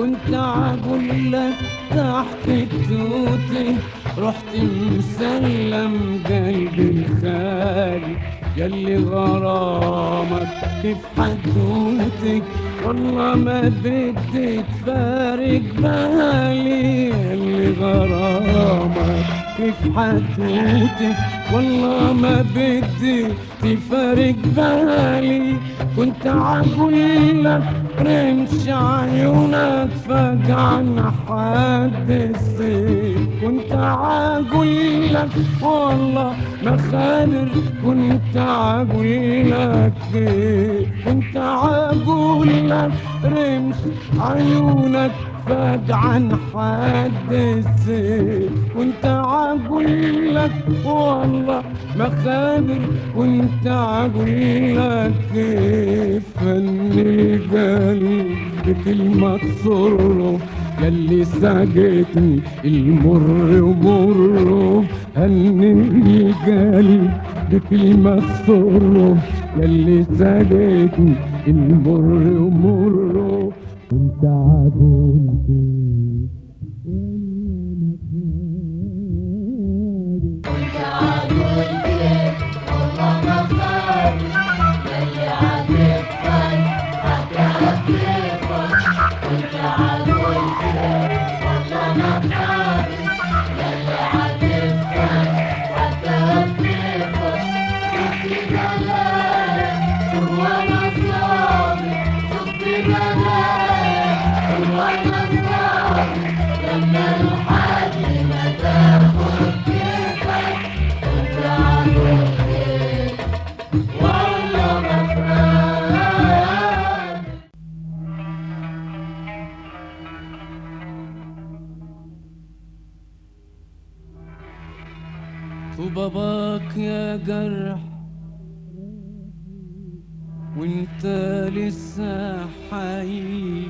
كنت عقول لك تحت التوتي، رحت مسلم قلبي الخالي، ياللي غرامك كيف حدوتي، والله ما بدي تفارق بالي، ياللي غرامك كيف حدوتي، والله ما بدي تفارق بالي. كنت عقول لك رمش عيونك فجعنا حد الصيف، كنت عقول لك والله ما خابر، كنت عقول لك كنت عقول لك رمش عيونك فجعا حد السيف، كنت عقول لك والله ما خابر، كنت عقول لك كيف فني قلبي كلمة تسره، ياللي ساقتني المر ومره، هني قلبي بكلمة تسره، ياللي ساقتني المر ومره. كنت عقول كنت عقول كيف والله ما خالي، ياللي عاتبتك هتعذبك. كنت عقول كيف والله ما خالي، ياللي عاتبتك هتعذبك. شوفي بلاك وانا صابر، شوفي بلاك وانا صابر، لما الحاج ما تاخد كيفك. كنت عقول كيف والله ما خالي. وباباك يا جرح وانت لسه حي،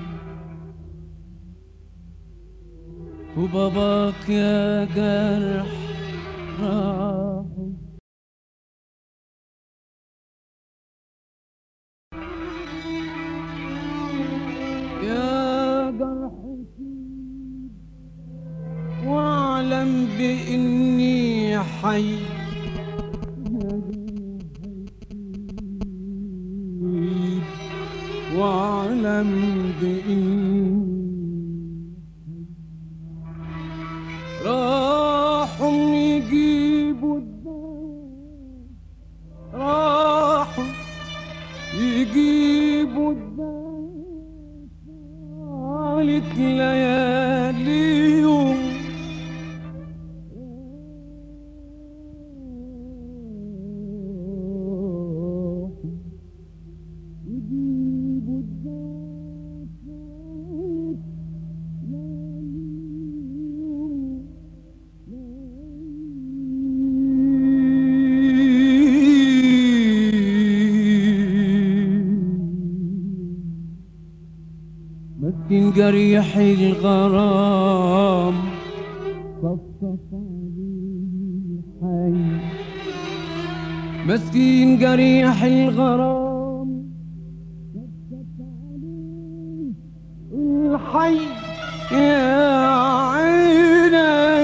وباباك يا جرح راح، يا جرح واعلم بإني حي، واعلم بإني راحوا يجيبوا الدواء، راحوا يجيبوا الدواء، طالت لياليهم يجيبوا الدواء، طالت مسكين جريح الغرام صفصف عليه الحي، مسكين جريح الغرام صفصف عليه الحي، يا عين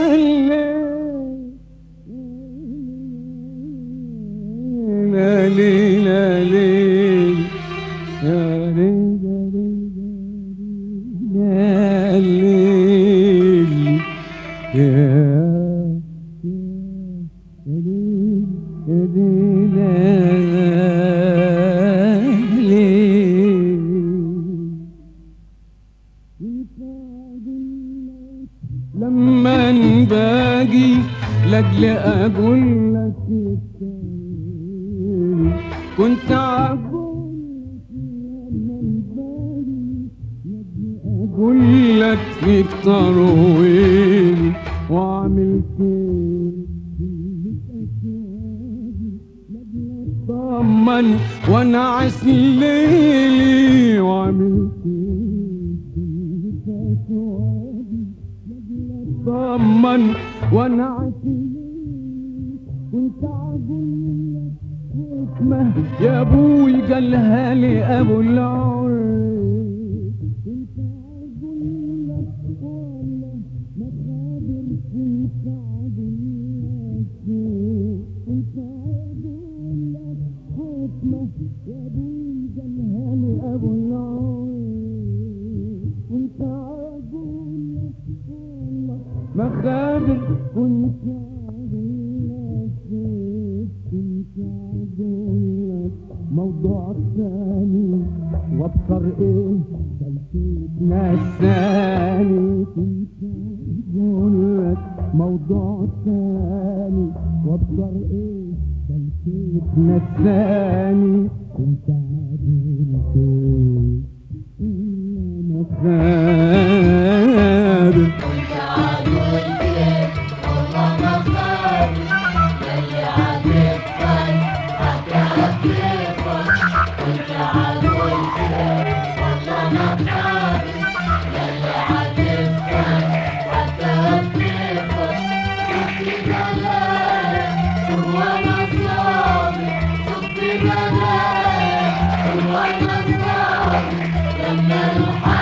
الليل يا ليل يا ليل يا ليل يا ليل يا ليل. لما باجي لاجل اقول لك كنت عقول لما باجي اقول لك اكتر وين واعمل طمن وانعس ليلي، واعمل طمن وانعس ليلي. كنت عقول لك حكمة يا ابوي قالها لي ابو العري، كنت عقول مخابر كنت عدولك كنت عدولك موضوع ثاني وابصر ايه بلكيت نساني كنت عدولك موضوع ثاني وابصر ايه بلكيت نساني كنت عدولك مخابر كنت عدول كيف والله مخابر يلي عاتبتك هتعذبك كنت عدول كيف والله مخابر يلي عاتبتك هتعذبك صفي بلايا وانا صابر صفي بلايا وانا صابر لما الحال